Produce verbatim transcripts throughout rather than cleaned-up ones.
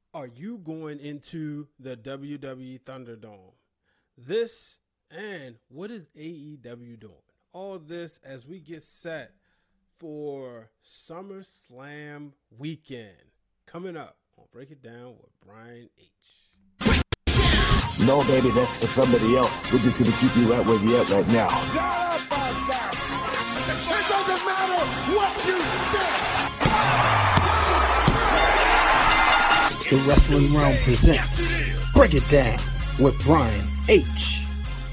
Are you going into the W W E Thunderdome? This and what is A E W doing? All this as we get set for SummerSlam weekend coming up. I'll break it down with Brian H. No, baby, that's for somebody else. We're just gonna keep you right where you're at right now. It doesn't matter what you think. The Wrestling Realm presents Break It Down with Brian H.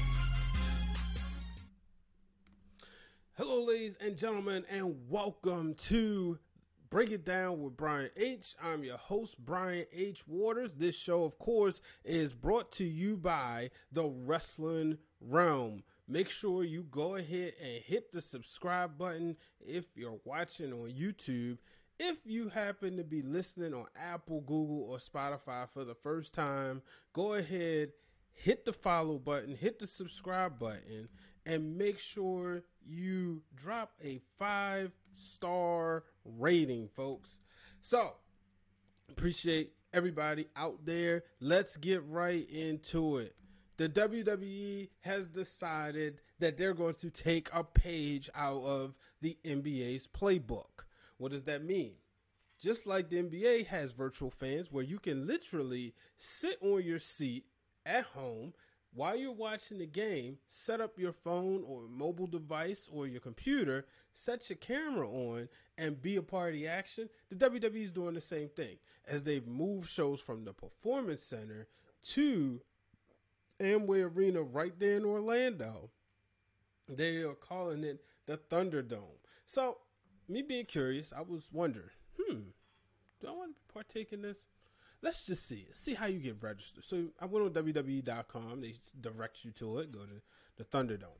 Hello, ladies and gentlemen, and welcome to Break It Down with Brian H. I'm your host, Brian H. Waters. This show, of course, is brought to you by the Wrestling Realm. Make sure you go ahead and hit the subscribe button if you're watching on YouTube. If you happen to be listening on Apple, Google, or Spotify for the first time, go ahead, hit the follow button, hit the subscribe button, and make sure you drop a five-star rating, folks. So, appreciate everybody out there. Let's get right into it. The W W E has decided that they're going to take a page out of the N B A's playbook. What does that mean? Just like the N B A has virtual fans where you can literally sit on your seat at home while you're watching the game, set up your phone or mobile device or your computer, set your camera on, and be a part of the action. The W W E is doing the same thing as they've moved shows from the Performance Center to Amway Arena right there in Orlando. They are calling it the Thunderdome. So, me being curious, I was wondering, hmm, do I want to partake in this? Let's just see. See how you get registered. So I went on W W E dot com. They direct you to it. Go to the Thunderdome.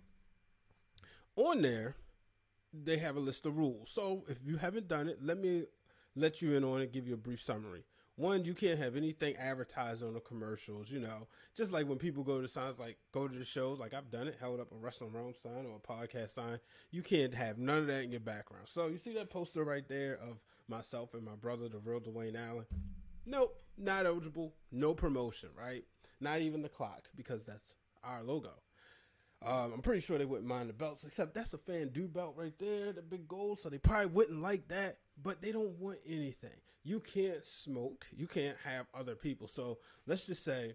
On there, they have a list of rules. So if you haven't done it, let me let you in on it, give you a brief summary. One, you can't have anything advertised on the commercials, you know, just like when people go to signs, like go to the shows, like I've done it, held up a Wrestling Realm sign or a podcast sign. You can't have none of that in your background. So you see that poster right there of myself and my brother, the real Dwayne Allen? Nope, not eligible. No promotion, right? Not even the clock, because that's our logo. Um, I'm pretty sure they wouldn't mind the belts, except that's a fan do belt right there, the big gold, so they probably wouldn't like that, but they don't want anything. You can't smoke. You can't have other people. So let's just say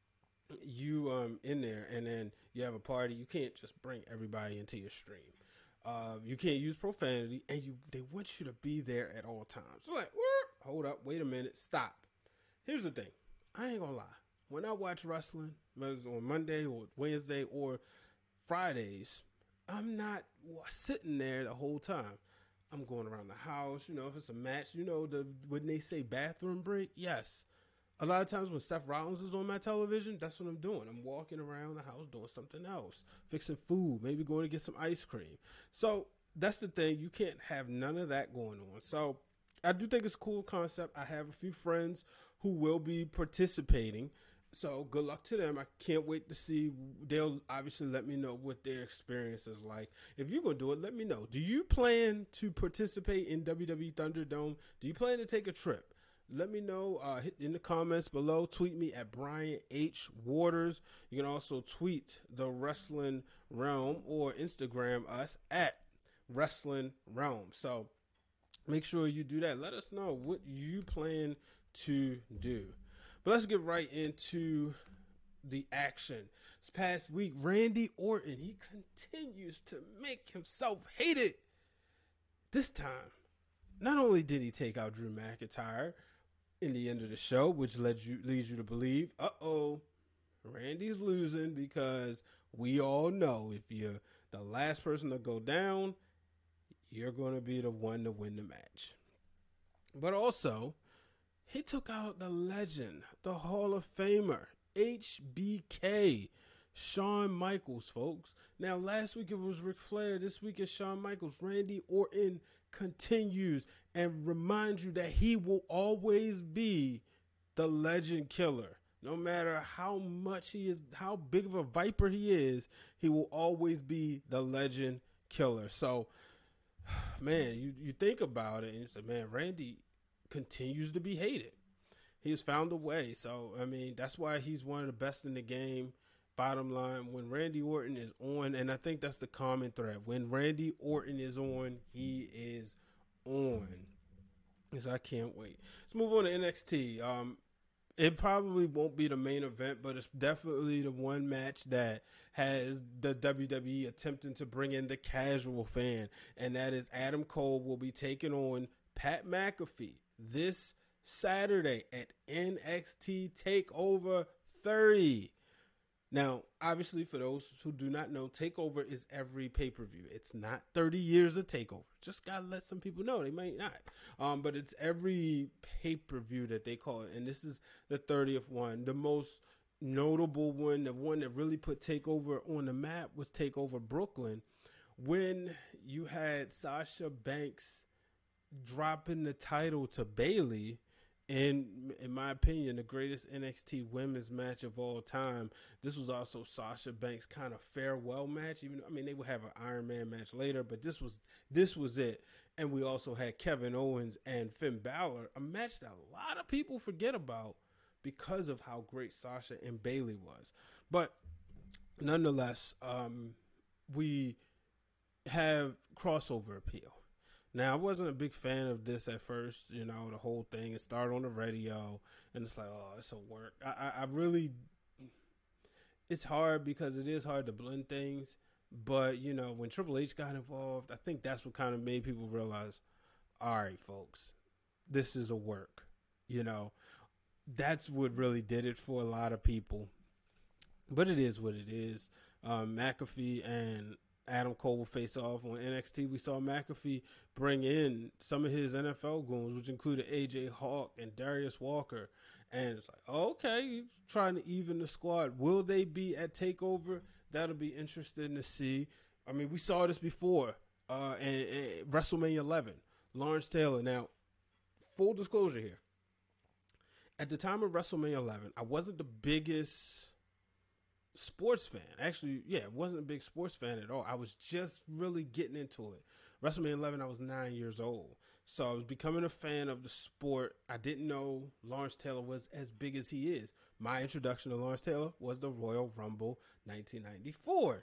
you um in there and then you have a party. You can't just bring everybody into your stream. Uh, you can't use profanity, and you they want you to be there at all times. So like, hold up, wait a minute, stop. Here's the thing. I ain't gonna lie. When I watch wrestling, whether it's on Monday or Wednesday or Fridays, I'm not sitting there the whole time. I'm going around the house. You know, if it's a match, you know, the when they say bathroom break, yes. A lot of times when Seth Rollins is on my television, that's what I'm doing. I'm walking around the house doing something else, fixing food, maybe going to get some ice cream. So that's the thing. You can't have none of that going on. So I do think it's a cool concept. I have a few friends who will be participating. So good luck to them. I can't wait to see. They'll obviously let me know what their experience is like. If you're going to do it, let me know. Do you plan to participate in W W E Thunderdome? Do you plan to take a trip? Let me know uh, hit in the comments below. Tweet me at Brian H. Waters. You can also tweet the Wrestling Realm or Instagram us at Wrestling Realm. So make sure you do that. Let us know what you plan to do. But let's get right into the action. This past week, Randy Orton, he continues to make himself hated. This time, not only did he take out Drew McIntyre in the end of the show, which led you leads you to believe, uh-oh, Randy's losing, because we all know if you're the last person to go down, you're going to be the one to win the match. But also, he took out the legend, the Hall of Famer, H B K, Shawn Michaels, folks. Now, last week it was Ric Flair. This week is Shawn Michaels. Randy Orton continues and reminds you that he will always be the legend killer. No matter how much he is, how big of a viper he is, he will always be the legend killer. So, man, you, you think about it and you say, man, Randy continues to be hated. He's found a way. So, I mean, that's why he's one of the best in the game. Bottom line, when Randy Orton is on, and I think that's the common thread, when Randy Orton is on, he is on. So I can't wait. Let's move on to N X T. Um, it probably won't be the main event, but it's definitely the one match that has the W W E attempting to bring in the casual fan, and that is Adam Cole will be taking on Pat McAfee this Saturday at N X T TakeOver thirty. Now, obviously, for those who do not know, TakeOver is every pay-per-view. It's not thirty years of TakeOver. Just got to let some people know. They might not. Um, but it's every pay-per-view that they call it. And this is the thirtieth one. The most notable one, the one that really put TakeOver on the map was TakeOver Brooklyn, when you had Sasha Banks dropping the title to Bayley. And in my opinion, the greatest N X T women's match of all time. This was also Sasha Banks' kind of farewell match. Even I mean, they would have an Iron Man match later, but this was this was it. And we also had Kevin Owens and Finn Balor, a match that a lot of people forget about because of how great Sasha and Bayley was. But nonetheless, um, we have crossover appeal. Now, I wasn't a big fan of this at first, you know, the whole thing. It started on the radio, and it's like, oh, it's a work. I, I, I really, it's hard because it is hard to blend things. But, you know, when Triple H got involved, I think that's what kind of made people realize, all right, folks, this is a work. You know, that's what really did it for a lot of people. But it is what it is. Um, McAfee and Adam Cole will face off on N X T. We saw McAfee bring in some of his N F L goons, which included A J Hawk and Darius Walker. And it's like, okay, he's trying to even the squad. Will they be at TakeOver? That'll be interesting to see. I mean, we saw this before uh, in, in WrestleMania eleven. Lawrence Taylor. Now, full disclosure here. At the time of WrestleMania eleven, I wasn't the biggest sports fan. Actually, yeah, wasn't a big sports fan at all. I was just really getting into it. WrestleMania eleven, I was nine years old. So I was becoming a fan of the sport. I didn't know Lawrence Taylor was as big as he is. My introduction to Lawrence Taylor was the Royal Rumble nineteen ninety-four.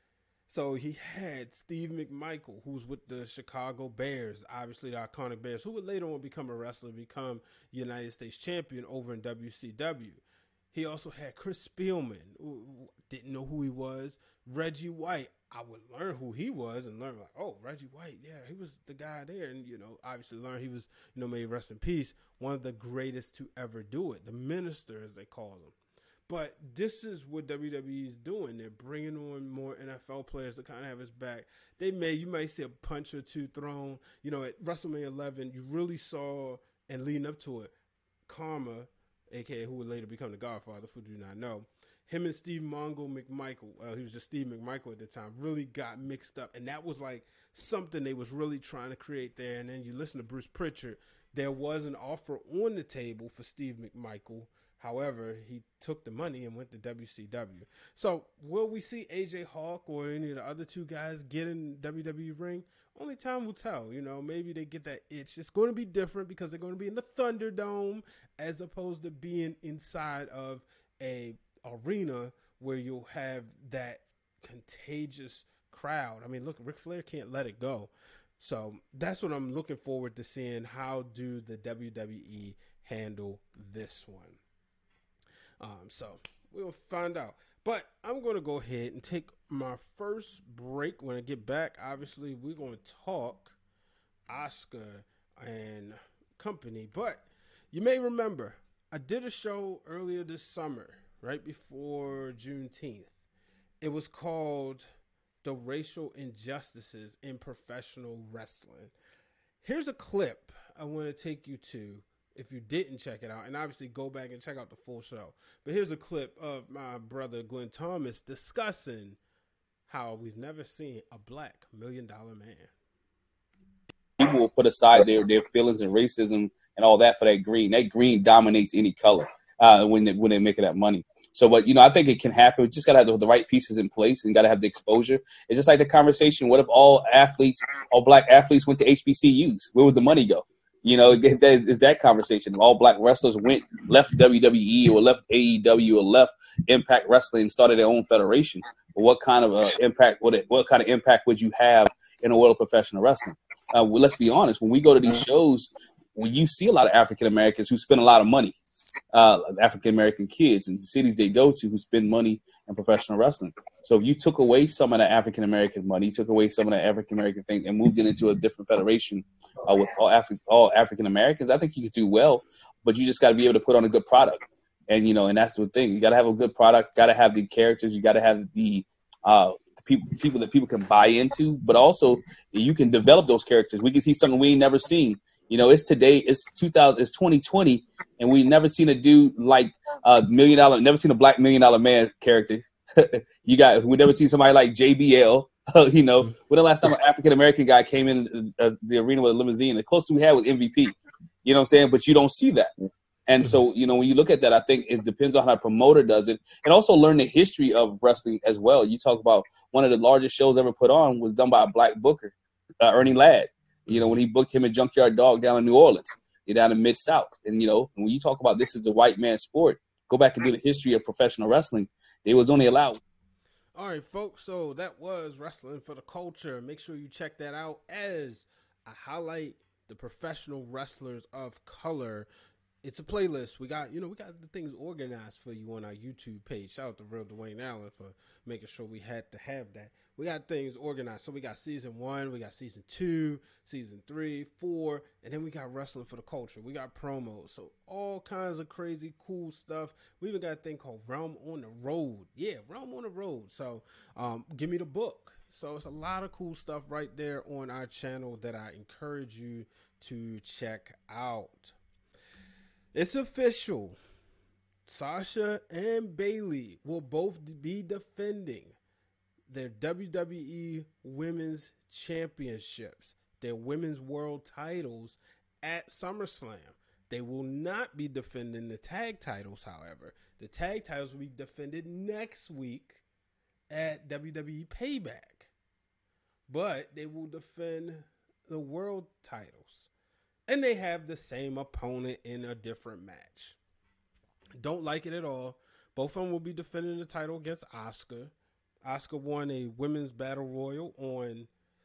So he had Steve McMichael, who's with the Chicago Bears, obviously the iconic Bears, who would later on become a wrestler, become United States champion over in W C W. He also had Chris Spielman, who didn't know who he was. Reggie White, I would learn who he was and learn like, oh, Reggie White, yeah, he was the guy there. And, you know, obviously learn he was, you know, may rest in peace, one of the greatest to ever do it. The minister, as they call him. But this is what W W E is doing. They're bringing on more N F L players to kind of have his back. They may, you might see a punch or two thrown. You know, at WrestleMania eleven, you really saw, and leading up to it, Karma, a k a who would later become the Godfather, for do not know, him and Steve Mongo McMichael, uh, he was just Steve McMichael at the time, really got mixed up. And that was like something they was really trying to create there. And then you listen to Bruce Pritchard, there was an offer on the table for Steve McMichael. However, he took the money and went to W C W. So will we see A J Hawk or any of the other two guys get in W W E ring? Only time will tell. You know, maybe they get that itch. It's going to be different because they're going to be in the Thunderdome as opposed to being inside of a arena where you'll have that contagious crowd. I mean, look, Ric Flair can't let it go. So that's what I'm looking forward to seeing. How do the W W E handle this one? Um, so we'll find out. But I'm going to go ahead and take my first break. When I get back, obviously, we're going to talk Oscar and company. But you may remember, I did a show earlier this summer, right before Juneteenth. It was called The Racial Injustices in Professional Wrestling. Here's a clip I want to take you to if you didn't check it out, and obviously go back and check out the full show. But here's a clip of my brother Glenn Thomas discussing how we've never seen a black million dollar man. People will put aside their, their feelings and racism and all that for that green. That green dominates any color uh, when they, when they make that money. So, but, you know, I think it can happen. We just got to have the, the right pieces in place and got to have the exposure. It's just like the conversation. What if all athletes, all black athletes went to H B C Us? Where would the money go? You know, that is, is that conversation. All black wrestlers went, left W W E or left A E W or left Impact Wrestling and started their own federation. But what kind of uh, impact would it, what kind of impact would you have in the world of professional wrestling? Uh, well, let's be honest. When we go to these shows, when you see a lot of African Americans who spend a lot of money, uh, African American kids in the cities they go to who spend money in professional wrestling. So if you took away some of that African American money, took away some of that African American thing, and moved it into a different federation uh, with all Afri- all African Americans, I think you could do well. But you just got to be able to put on a good product, and you know, and that's the thing. You got to have a good product. Got to have the characters. You got to have the uh, the people people that people can buy into. But also, you can develop those characters. We can see something we ain't never seen. You know, it's today. It's two thousand. It's twenty twenty, and we never seen a dude like a million dollar. Never seen a black million dollar man character. You got. We never seen somebody like J B L. You know, when the last time an African American guy came in uh, the arena with a limousine? The closest we had was M V P. You know what I'm saying? But you don't see that. And so, you know, when you look at that, I think it depends on how the promoter does it, and also learn the history of wrestling as well. You talk about one of the largest shows ever put on was done by a black booker, uh, Ernie Ladd. You know, when he booked him and Junkyard Dog down in New Orleans, you're down in Mid-South. And, you know, when you talk about this is a white man's sport, go back and do the history of professional wrestling. They was only allowed. All right, folks. So that was Wrestling for the Culture. Make sure you check that out as I highlight the professional wrestlers of color. It's a playlist. We got, you know, we got the things organized for you on our YouTube page. Shout out to Real Dwayne Allen for making sure we had to have that. We got things organized. So we got season one, we got season two, season three, four, and then we got Wrestling for the Culture. We got promos. So all kinds of crazy, cool stuff. We even got a thing called Realm on the Road. Yeah, Realm on the Road. So um, give me the book. So it's a lot of cool stuff right there on our channel that I encourage you to check out. It's official. Sasha and Bayley will both be defending their W W E Women's Championships, their Women's World Titles at SummerSlam. They will not be defending the tag titles, however. The tag titles will be defended next week at W W E Payback. But they will defend the world titles. And they have the same opponent in a different match. Don't like it at all. Both of them will be defending the title against Asuka. Asuka won a women's battle royal on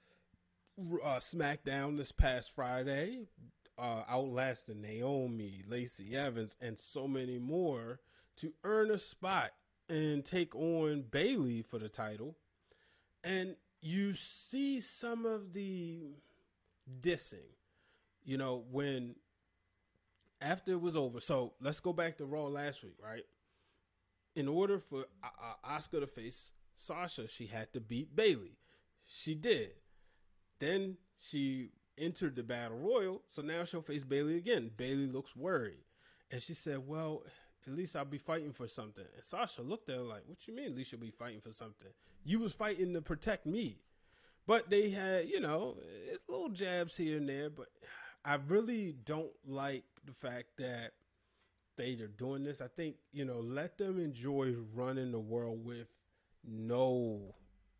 uh, SmackDown this past Friday, uh, outlasting Naomi, Lacey Evans, and so many more to earn a spot and take on Bayley for the title. And you see some of the dissing. You know, when after it was over, so let's go back to Raw last week, right? In order for uh, Asuka to face Sasha, she had to beat Bayley. She did. Then she entered the Battle Royal, so now she'll face Bayley again. Bayley looks worried. And she said, well, at least I'll be fighting for something. And Sasha looked at her like, what you mean at least you'll be fighting for something? You was fighting to protect me. But they had, you know, it's little jabs here and there, but I really don't like the fact that they are doing this. I think, you know, let them enjoy running the world with no,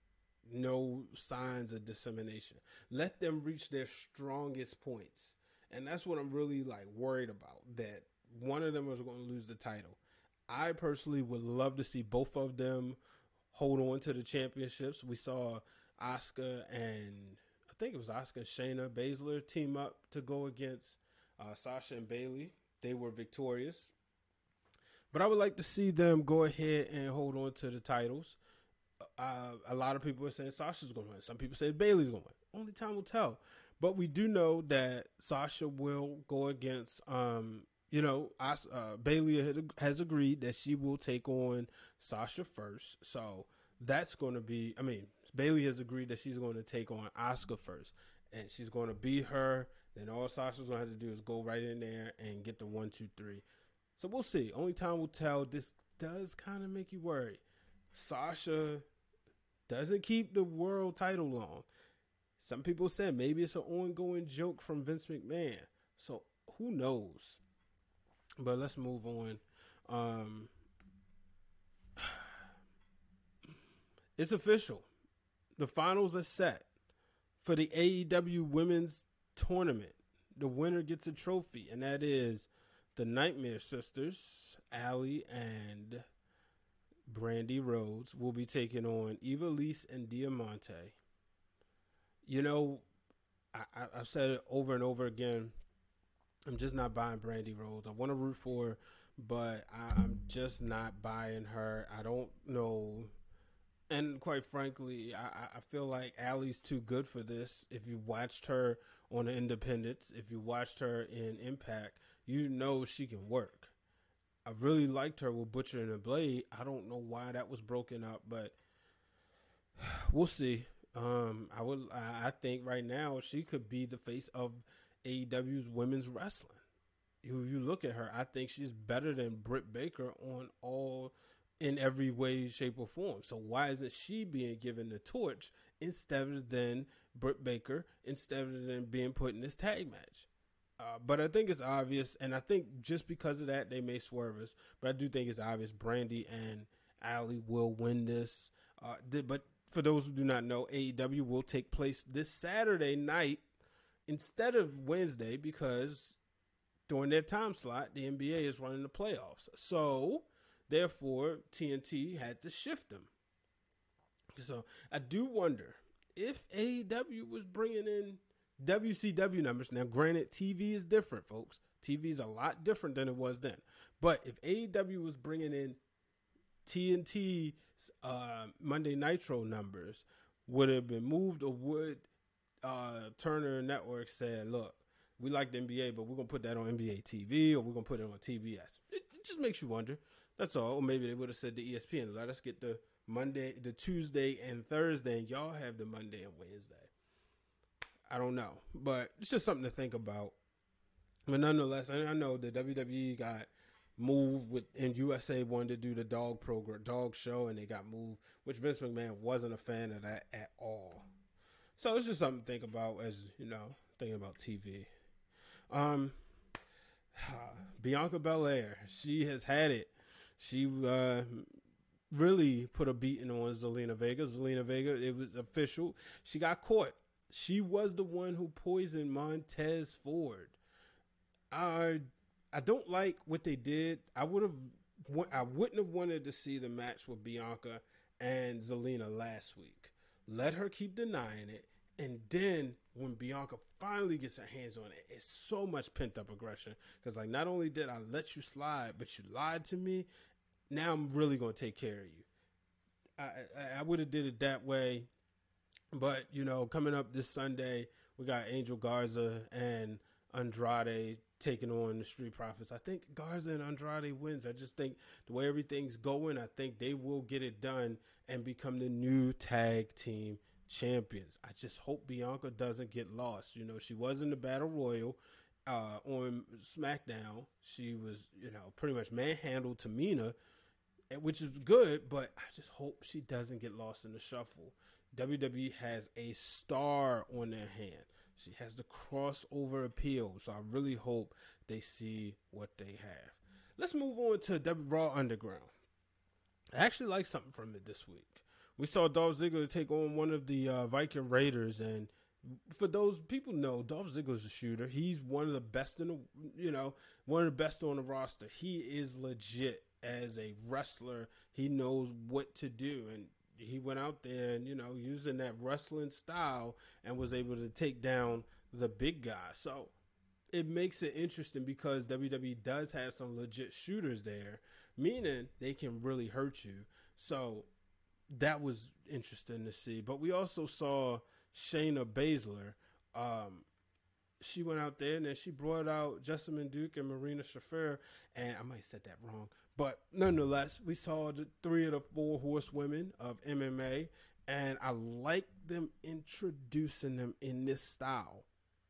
no signs of dissemination. Let them reach their strongest points. And that's what I'm really like worried about, that one of them is going to lose the title. I personally would love to see both of them hold on to the championships. We saw Asuka and I think it was Asuka and Shayna Baszler team up to go against uh, Sasha and Bayley. They were victorious. But I would like to see them go ahead and hold on to the titles. Uh, a lot of people are saying Sasha's going to win. Some people say Bayley's going to win. Only time will tell. But we do know that Sasha will go against, um, you know, uh, Bayley has agreed that she will take on Sasha first. So that's going to be, I mean, Bayley has agreed that she's going to take on Asuka first, and she's going to beat her. Then all Sasha's going to have to do is go right in there and get the one, two, three. So we'll see. Only time will tell. This does kind of make you worry. Sasha doesn't keep the world title long. Some people said maybe it's an ongoing joke from Vince McMahon. So who knows? But let's move on. Um, it's official. The finals are set for the A E W Women's Tournament. the winner gets a trophy, and that is the Nightmare Sisters, Allie and Brandy Rhodes, will be taking on Eva Lise and Diamante. You know, I, I, I've said it over and over again. I'm just not buying Brandy Rhodes. I want to root for her, but I, I'm just not buying her. I don't know. And quite frankly, I, I feel like Allie's too good for this. If you watched her on the Independents, if you watched her in Impact, you know she can work. I really liked her with Butcher and the Blade. I don't know why that was broken up, but we'll see. Um, I would. I think right now she could be the face of A E W's women's wrestling. You you look at her, I think she's better than Britt Baker on all in every way, shape, or form. So why isn't she being given the torch instead of than Britt Baker, instead of than being put in this tag match? Uh, but I think it's obvious, and I think just because of that, they may swerve us. But I do think it's obvious Brandy and Allie will win this. Uh, did, but for those who do not know, A E W will take place this Saturday night instead of Wednesday because during their time slot, the N B A is running the playoffs. So, therefore, T N T had to shift them. So, I do wonder if A E W was bringing in W C W numbers. Now, granted, T V is different, folks. T V is a lot different than it was then. But if A E W was bringing in T N T's uh, Monday Nitro numbers, would it have been moved, or would uh, Turner Network say, look, we like the N B A, but we're going to put that on N B A T V, or we're going to put it on T B S? It, it just makes you wonder. That's all. Or maybe they would have said to E S P N, let us get the Monday, the Tuesday and Thursday, and y'all have the Monday and Wednesday. I don't know, but it's just something to think about. But nonetheless, I know the W W E got moved with, and U S A wanted to do the dog program, dog show, and they got moved, which Vince McMahon wasn't a fan of that at all. So it's just something to think about as, you know, thinking about T V. Um, Bianca Belair, she has had it. She uh, really put a beating on Zelina Vega. Zelina Vega, it was official. She got caught. She was the one who poisoned Montez Ford. I I don't like what they did. I would have I wouldn't have wanted to see the match with Bianca and Zelina last week. Let her keep denying it, and then when Bianca finally gets her hands on it, it's so much pent up aggression. Because like, not only did I let you slide, but you lied to me. Now I'm really gonna take care of you. I I, I would have did it that way. But, you know, coming up this Sunday, we got Angel Garza and Andrade taking on the Street Profits. I think Garza and Andrade wins. I just think the way everything's going, I think they will get it done and become the new tag team champions. I just hope Bianca doesn't get lost. You know, she was in the Battle Royal uh, on SmackDown. She was, you know, pretty much manhandled Tamina, which is good, but I just hope she doesn't get lost in the shuffle. W W E has a star on their hand. She has the crossover appeal, so I really hope they see what they have. Let's move on to W Raw Underground. I actually like something from it this week. We saw Dolph Ziggler take on one of the uh, Viking Raiders, and for those people know, Dolph Ziggler's a shooter. He's one of the best in the, you know, one of the best on the roster. He is legit as a wrestler. He knows what to do, and he went out there and, you know, using that wrestling style and was able to take down the big guy. So it makes it interesting because W W E does have some legit shooters there, meaning they can really hurt you. So that was interesting to see. But we also saw Shayna Baszler. Um, she went out there and then she brought out Jessamine Duke and Marina Shafir. And I might have said that wrong. But nonetheless, we saw the three of the four horsewomen of M M A, and I like them introducing them in this style.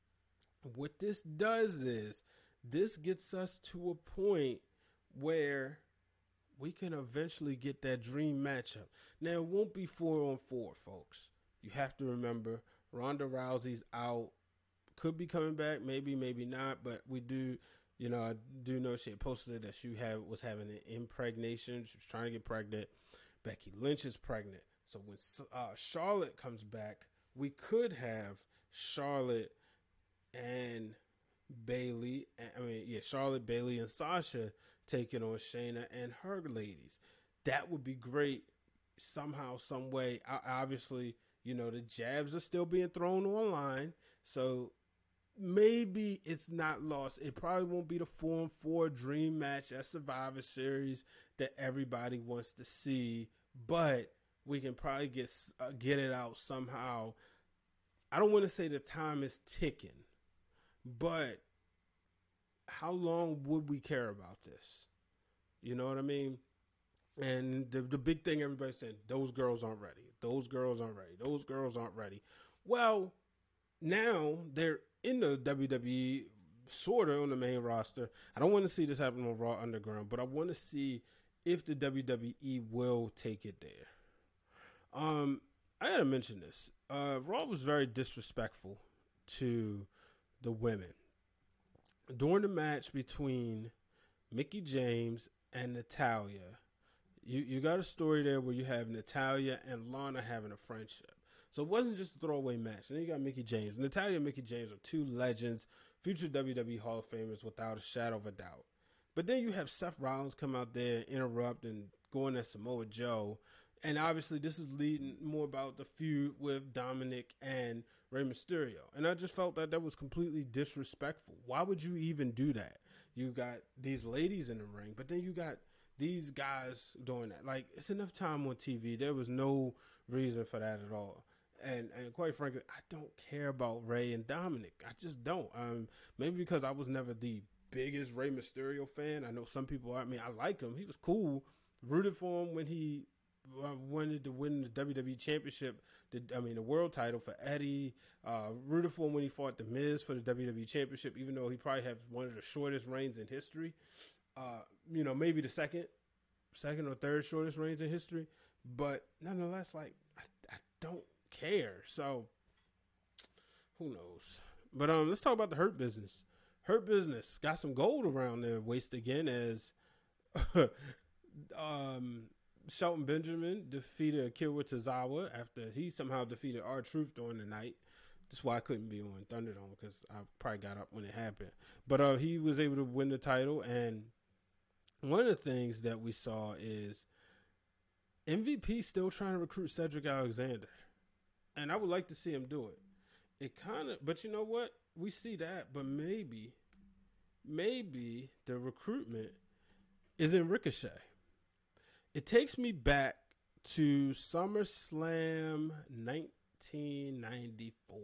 What this does is this gets us to a point where we can eventually get that dream matchup. Now, it won't be four on four, folks. You have to remember Ronda Rousey's out. Could be coming back, maybe, maybe not, but we do... You know, I do know she had posted that she had, was having an impregnation. She was trying to get pregnant. Becky Lynch is pregnant. So when uh, Charlotte comes back, we could have Charlotte and Bailey, I mean, yeah, Charlotte, Bailey, and Sasha taking on Shayna and her ladies. That would be great somehow, some way. Obviously, you know, the jabs are still being thrown online, so maybe it's not lost. It probably won't be the four and four dream match at Survivor Series that everybody wants to see, but we can probably get uh, get it out somehow. I don't want to say the time is ticking, but how long would we care about this? You know what I mean? And the the big thing everybody's saying, those girls aren't ready. Those girls aren't ready. Those girls aren't ready. Well, now they're in the W W E, sort of on the main roster. I don't want to see this happen on Raw Underground, but I want to see if the W W E will take it there. Um, I gotta mention this. Uh, Raw was very disrespectful to the women during the match between Mickie James and Natalya. You you got a story there where you have Natalya and Lana having a friendship. So it wasn't just a throwaway match. And then you got Mickie James. Natalya and Mickie James are two legends, future W W E Hall of Famers without a shadow of a doubt. But then you have Seth Rollins come out there and interrupt and going at Samoa Joe. And obviously this is leading more about the feud with Dominic and Rey Mysterio. And I just felt that that was completely disrespectful. Why would you even do that? You got these ladies in the ring, but then you got these guys doing that. Like, it's enough time on T V. There was no reason for that at all. And and quite frankly, I don't care about Rey and Dominic. I just don't. Um, maybe because I was never the biggest Rey Mysterio fan. I know some people are. I mean, I like him. He was cool. Rooted for him when he uh, wanted to win the W W E Championship. The, I mean, the world title for Eddie. Uh, rooted for him when he fought The Miz for the W W E Championship, even though he probably has one of the shortest reigns in history. Uh, you know, maybe the second, second or third shortest reigns in history. But nonetheless, like, I, I don't care. So who knows? But um, let's talk about the Hurt Business. Hurt Business got some gold around their waist again as um, Shelton Benjamin defeated Akira Tozawa after he somehow defeated R-Truth during the night. That's why I couldn't be on Thunderdome, because I probably got up when it happened. But uh, he was able to win the title, and one of the things that we saw is M V P still trying to recruit Cedric Alexander. And I would like to see him do it. It kind of, but you know what? We see that, but maybe, maybe the recruitment is in Ricochet. It takes me back to SummerSlam nineteen ninety-four.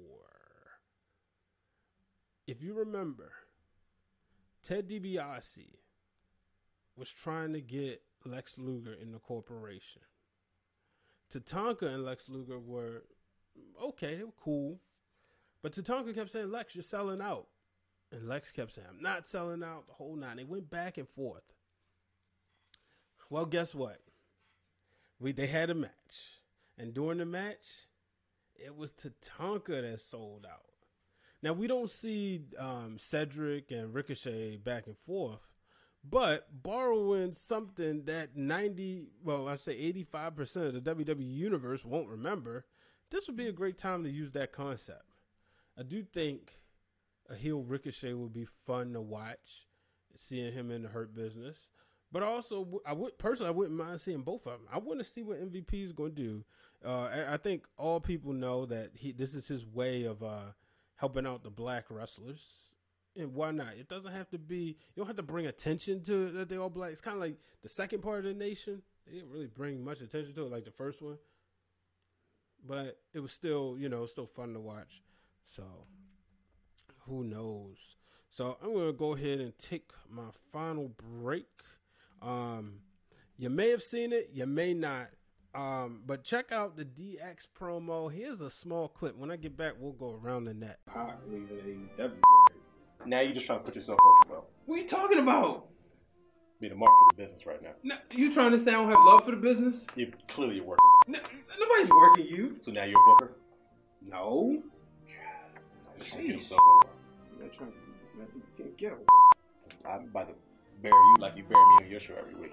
If you remember, Ted DiBiase was trying to get Lex Luger in the corporation. Tatanka and Lex Luger were okay, they were cool. But Tatanka kept saying, Lex, you're selling out. And Lex kept saying, I'm not selling out, the whole nine. They went back and forth. Well, guess what? We They had a match. And during the match, it was Tatanka that sold out. Now, we don't see um, Cedric and Ricochet back and forth. But borrowing something that ninety, well, I say eighty-five percent of the W W E universe won't remember, this would be a great time to use that concept. I do think a heel Ricochet would be fun to watch, seeing him in the Hurt Business. But also, I would personally, I wouldn't mind seeing both of them. I want to see what M V P is going to do. Uh, I, I think all people know that he this is his way of uh, helping out the black wrestlers. And why not? It doesn't have to be, you don't have to bring attention to it that they're all black. It's kind of like the second part of the nation. They didn't really bring much attention to it like the first one. But it was still, you know, still fun to watch. So, who knows? So, I'm going to go ahead and take my final break. Um, you may have seen it, you may not. Um, but check out the D X promo. Here's a small clip. When I get back, we'll go around the net. Hot leaving A E W. Now you're just trying to put yourself up well. What are you talking about? Being a mark for the business right now. No, you trying to say I don't have love for the business? You clearly you're working. No, nobody's working you. So now you're a booker? No. Just trying to get himself over. You're trying to, you can't get over. I'm about to bury you like you bury me on your show every week.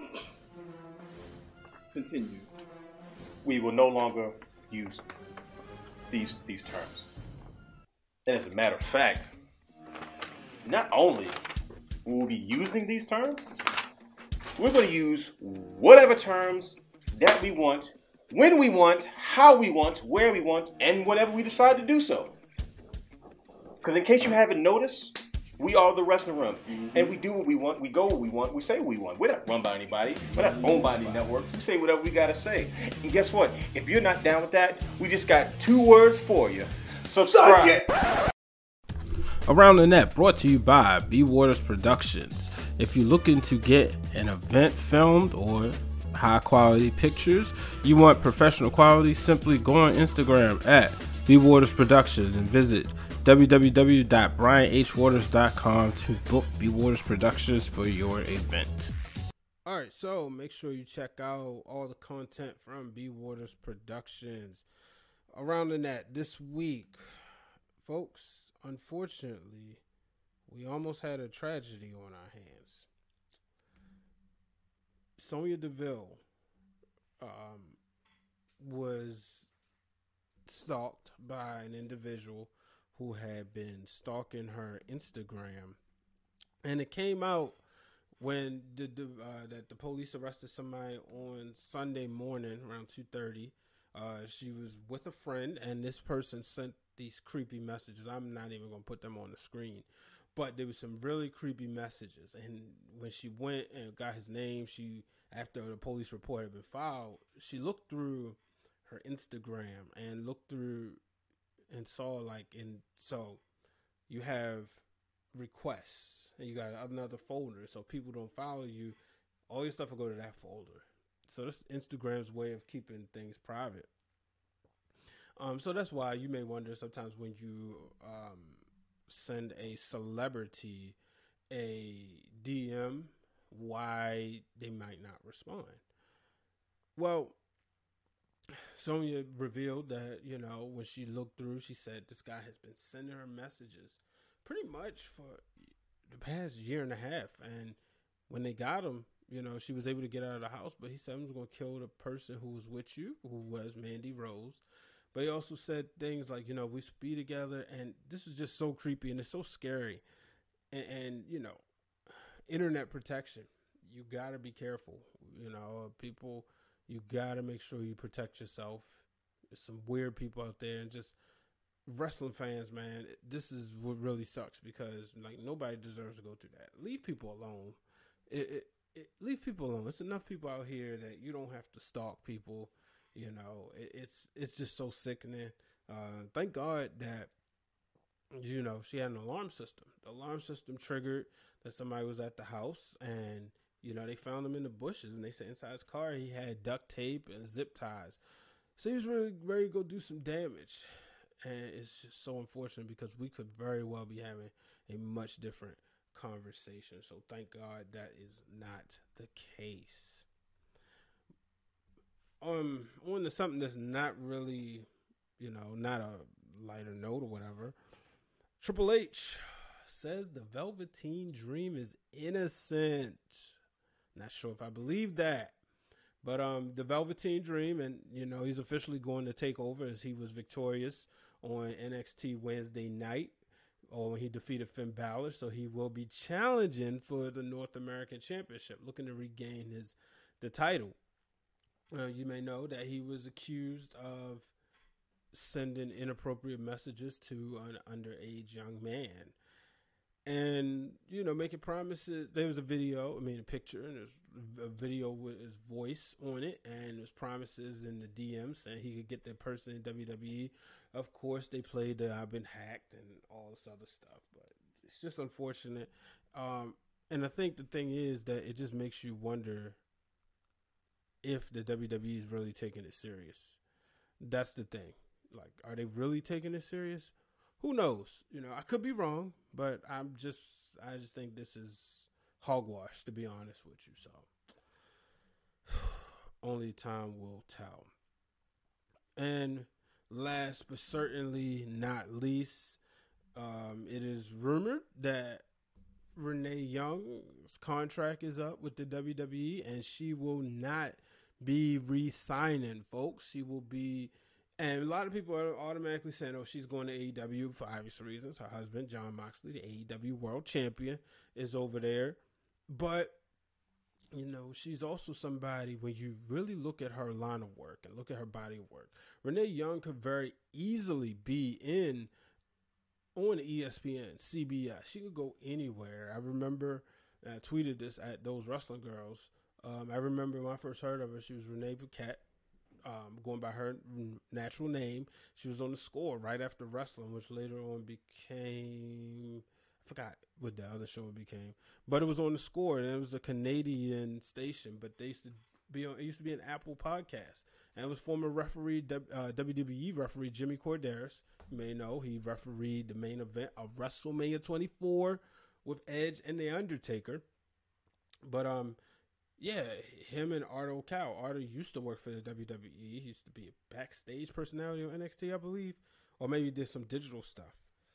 Continues. We will no longer use these these terms. And as a matter of fact, not only will we be using these terms, we're going to use whatever terms that we want, when we want, how we want, where we want, and whenever we decide to do so. Because in case you haven't noticed, we are the wrestling room, mm-hmm. and we do what we want, we go what we want, we say what we want. We're not run by anybody, we're not owned by any networks. We say whatever we gotta say. And guess what? If you're not down with that, we just got two words for you. Subscribe. Around the Net, brought to you by B Waters Productions. If you're looking to get an event filmed or high quality pictures, you want professional quality, simply go on Instagram at B Waters Productions and visit w w w dot brian h waters dot com to book B Waters Productions for your event. All right, so make sure you check out all the content from B Waters Productions. Around the Net this week, folks, unfortunately, we almost had a tragedy on our hands. Sonya Deville um, was stalked by an individual who had been stalking her Instagram, and it came out when the, the uh, that the police arrested somebody on Sunday morning around two thirty. Uh, she was with a friend, and this person sent these creepy messages. I'm not even gonna put them on the screen, but there was some really creepy messages. And when she went and got his name, she after the police report had been filed, she looked through her Instagram and looked through. And saw like in so you have requests and you got another folder, so people don't follow you, all your stuff will go to that folder. So that's Instagram's way of keeping things private. Um, so that's why you may wonder sometimes when you um send a celebrity a D M why they might not respond. Well, Sonya revealed that, you know, when she looked through, she said this guy has been sending her messages pretty much for the past year and a half. And when they got him, you know, she was able to get out of the house, but he said, I'm going to kill the person who was with you, who was Mandy Rose. But he also said things like, you know, we be together. And this is just so creepy and it's so scary. And, and you know, internet protection, you got to be careful. You know, people... You got to make sure you protect yourself. There's some weird people out there, and just wrestling fans, man, this is what really sucks because, like, nobody deserves to go through that. Leave people alone. It, it, it, leave people alone. It's enough people out here that you don't have to stalk people. You know, it, it's it's just so sickening. Uh, thank God that, you know, she had an alarm system. The alarm system triggered that somebody was at the house, and you know, they found him in the bushes, and they said inside his car he had duct tape and zip ties. So he was really ready to go do some damage. And it's just so unfortunate because we could very well be having a much different conversation. So thank God that is not the case. Um, on to something that's not really, you know, not a lighter note or whatever. Triple H says the Velveteen Dream is innocent. Not sure if I believe that, but um, the Velveteen Dream, and you know he's officially going to take over as he was victorious on N X T Wednesday night, or when he defeated Finn Balor. So he will be challenging for the North American Championship, looking to regain his the title. Uh, you may know that he was accused of sending inappropriate messages to an underage young man. And, you know, making promises. There was a video, I mean, a picture, and there's a video with his voice on it. And there's promises in the D M saying he could get that person in W W E. Of course, they played the I've been hacked and all this other stuff. But it's just unfortunate. Um, and I think the thing is that it just makes you wonder if the W W E is really taking it serious. That's the thing. Like, are they really taking it serious? Who knows? You know, I could be wrong, but I'm just, I just think this is hogwash, to be honest with you. So, only time will tell. And last but certainly not least, um, it is rumored that Renee Young's contract is up with the W W E, and she will not be re-signing, folks. She will be And a lot of people are automatically saying, oh, she's going to A E W for obvious reasons. Her husband, Jon Moxley, the A E W World Champion, is over there. But, you know, she's also somebody, when you really look at her line of work and look at her body of work, Renee Young could very easily be in on E S P N, C B S. She could go anywhere. I remember I tweeted this at Those Wrestling Girls. Um, I remember when I first heard of her, she was Renee Paquette. Um, going by her natural name. She was on the Score right after wrestling, which later on became, I forgot what the other show became, but it was on the Score, and it was a Canadian station, but they used to be on, it used to be an Apple podcast, and it was former referee, uh, W W E referee Jimmy Corderas. You may know he refereed the main event of WrestleMania twenty-four with Edge and The Undertaker. But, um, yeah, him and Arto Cow. Arto used to work for the W W E. He used to be a backstage personality on N X T, I believe. Or maybe did some digital stuff.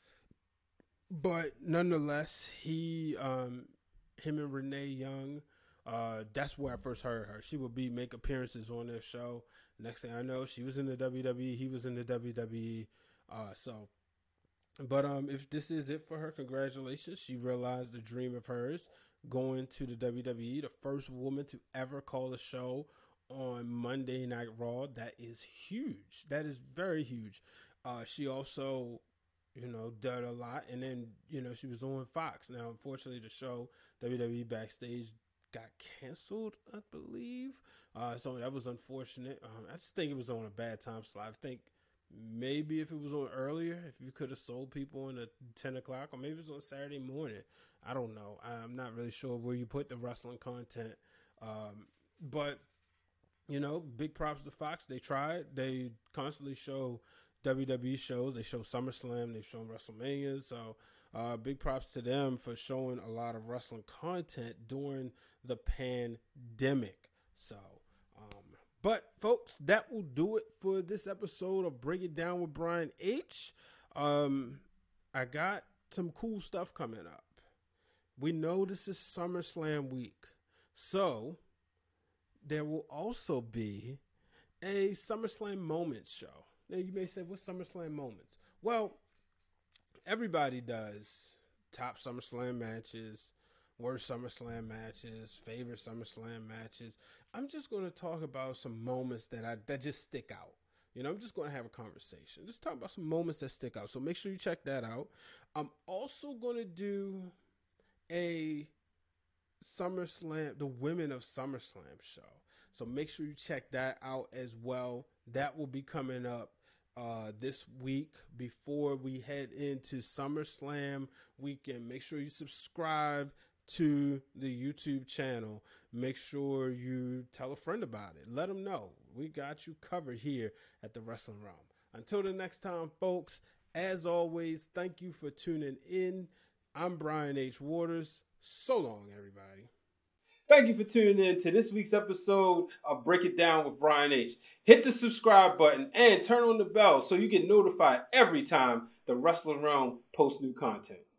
But nonetheless, he, um, him and Renee Young, uh, that's where I first heard her. She would be make appearances on their show. Next thing I know, she was in the W W E. He was in the W W E. Uh, so, but um, if this is it for her, congratulations. She realized the dream of hers, going to the W W E, the first woman to ever call a show on Monday Night Raw. That is huge. That is very huge. Uh, she also, you know, did a lot. And then, you know, she was on Fox. Now, unfortunately, the show, W W E Backstage, got canceled, I believe. Uh, so that was unfortunate. Um, I just think it was on a bad time slot. I think maybe if it was on earlier, if you could have sold people on at ten o'clock, or maybe it was on Saturday morning. I don't know. I'm not really sure where you put the wrestling content. Um, but, you know, big props to Fox. They tried. They constantly show W W E shows. They show SummerSlam. They've shown WrestleMania. So uh, big props to them for showing a lot of wrestling content during the pandemic. So, um, but, folks, that will do it for this episode of Break It Down with Brian H. Um, I got some cool stuff coming up. We know this is SummerSlam week, so there will also be a SummerSlam Moments show. Now, you may say, what's SummerSlam Moments? Well, everybody does top SummerSlam matches, worst SummerSlam matches, favorite SummerSlam matches. I'm just going to talk about some moments that I that just stick out. You know, I'm just going to have a conversation. Just talk about some moments that stick out. So make sure you check that out. I'm also going to do a SummerSlam, the Women of SummerSlam show. So make sure you check that out as well. That will be coming up uh, this week before we head into SummerSlam weekend. Make sure you subscribe to the YouTube channel. Make sure you tell a friend about it. Let them know. We got you covered here at the Wrestling Realm. Until the next time, folks, as always, thank you for tuning in. I'm Brian H. Waters. So long, everybody. Thank you for tuning in to this week's episode of Break It Down with Brian H. Hit the subscribe button and turn on the bell so you get notified every time the Wrestling Realm posts new content.